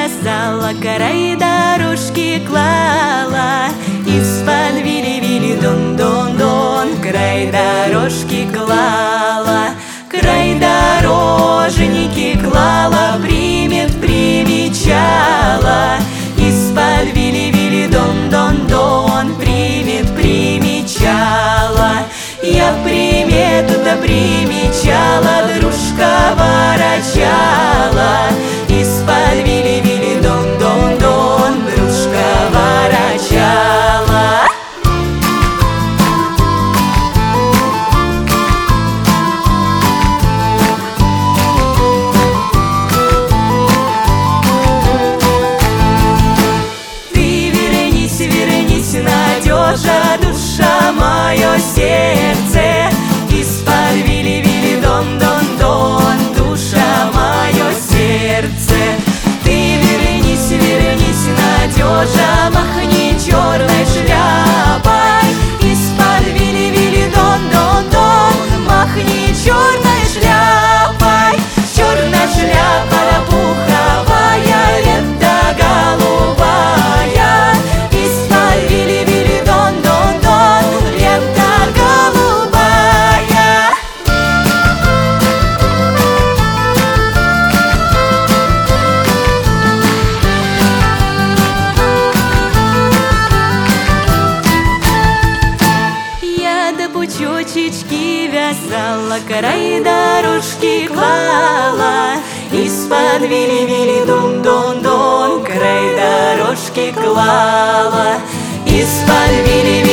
вязала, край дорожки клала, из-под вили-вили-дон-дон-дон, край дорожки клала, край дорожники клала, примет, примечала, из-под вили-вили-дон-дон-дон, примет, примечала. Я примету-то примечала, дружка ворочала, из-под вили-вили-дон-дон-дон, дружка ворочала. Ты вернись, вернись, надежа, душа, мое сердце, из-под вили-вили-дон-дон-дон, душа, мое сердце. Ты вернись, вернись, надежа, махни черной шляпой, из-под вили-вили-дон-дон-дон, махни черной шляпой. Черная шляпа пуховая, лето голубая, из-под вили-вили-дон-дон-дон, лето голубая. Я до пучочечки вязала, край дорожки клала, из-под вили-вили-дон-дон-дон, край дорожки клала, из-под вили